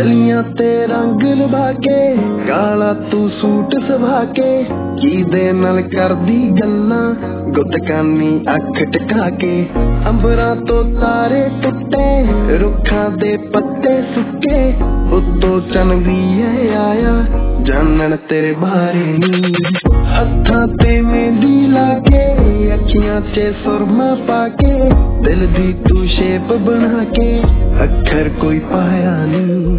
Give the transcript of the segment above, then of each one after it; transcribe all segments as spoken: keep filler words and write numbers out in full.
कलियां ते रंग लभा के काला तू सूट सभा के की दे नाल करदी गल्लां गुतकानी अख टिका के अंबरां तो तारे टुटे रुखां दे पत्ते सुके उत्तों चन भी है आया जानन तेरे बारे नी हत्थां ते मेहंदी लाके अखियां च सुरमा पाके दिल दी तू शेप बना के अखर कोई पाया नहीं।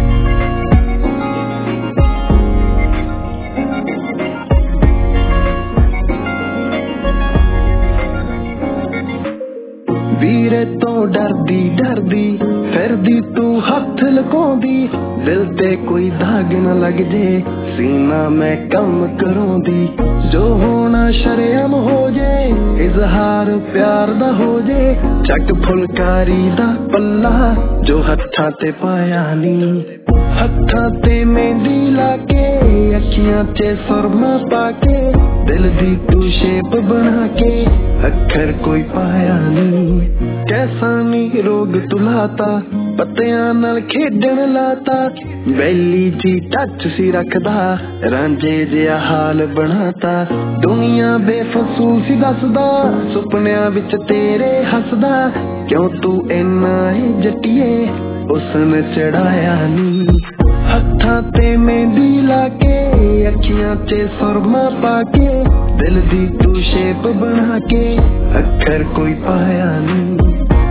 वीरे तो डरदी डरदी फिरदी तू हथ लुकाउंदी दिल ते कोई दाग न लग जे सीना मैं कम करोंदी जो होना शरेआम हो जे इजहार प्यार दा हो जे चक फुलकारी दा पल्ला जो हत्थां ते पाया नी हत्थां ते मेहंदी लाके अखियां च सुरमा पाके दिल दी तू शेप बना के अखर कोई पाया नी कैसा नी रोग तुलाता पत्तियां नाल खेडण लाता बैली जी टच सी रखदा रांझे जिहा हाल बनाता दुनिया बेफसूल सी दसदा सुपनियां विच तेरे हसदा क्यों तू इन्ना है जटिए उसने चढ़ाया नी हत्थां ते मेहंदी लाके अखियां च सुरमा पाके दिल दी तू शेप बना के अखर कोई पाया नी।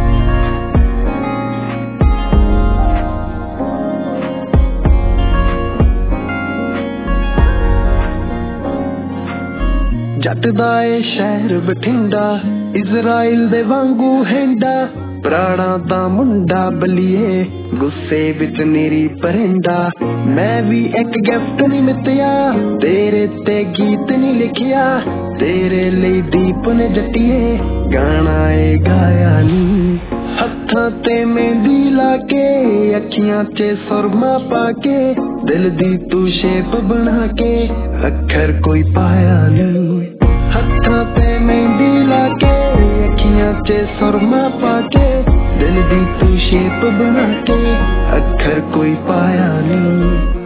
जट दा ए शहर बठिंडा इजराइल दे वांगू हेंडा प्राणा दा मुंडा बलिए गुस्से विच नीरी परिंदा मैं भी एक गिफ्ट नहीं मित्या तेरे ते गीत नहीं लिखिया तेरे लिए दीप ने जटिए गाना ए गाया नी हत्थां ते मेहंदी लाके अखियां च सुरमा पाके दिल दी तू शेप बना के अखर कोई पाया नी हत्थां ते मेहंदी लाके अखियां च सुरमा पाके दिल दी तू शेप बना के अखर कोई पाया नी।